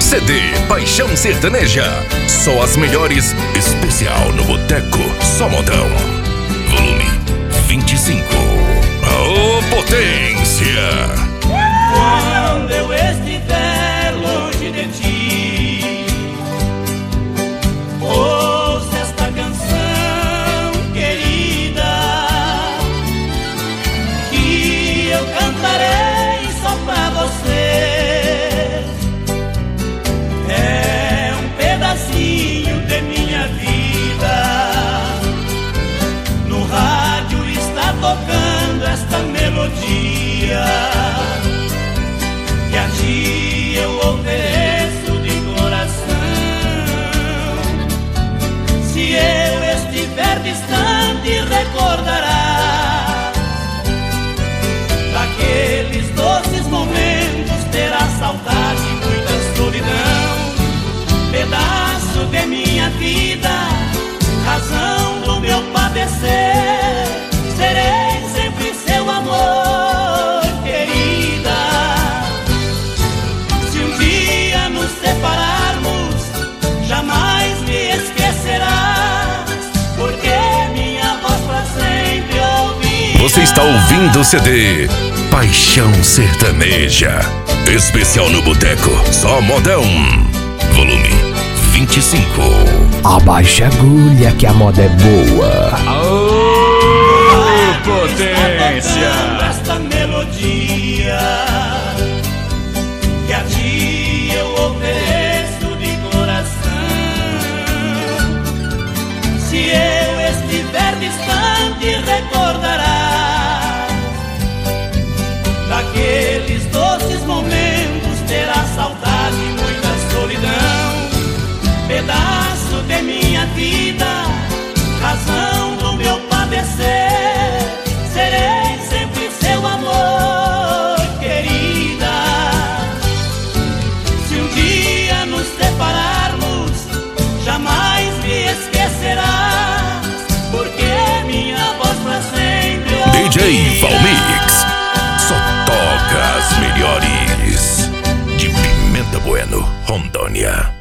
CD Paixão Sertaneja. Só as melhores, especial no Boteco, só modão. Volume 25. Ô potência! Quando eu estiver longe de ti, ouça esta canção querida, que eu cantarei só pra você. É um pedacinho de minha vida. No rádio está tocando esta melodia, que a ti eu ofereço de coração. Se eu estiver distante, recordarás daqueles doces momentos, terá saudade e muita solidão. Pedaço de minha vida, razão do meu padecer, serei sempre seu amor, querida. Se um dia nos separarmos, jamais me esquecerás, porque minha voz pra sempre ouvirás. Você está ouvindo o CD Paixão Sertaneja, especial no Boteco, só modão. Volume 25. Abaixa a agulha que a moda é boa. Aô, potência! Esta melodia, que a ti eu ofereço de coração. Se eu estiver distante, recordarás daqueles doces momentos, terá saudade e muita solidão. Pedaço de minha vida, razão do meu padecer, serei sempre seu amor, querida. Se um dia nos separarmos, jamais me esquecerás, porque minha voz pra sempre ouvirás. DJ Valmix, só toca as melhores. De Pimenta Bueno, Rondônia.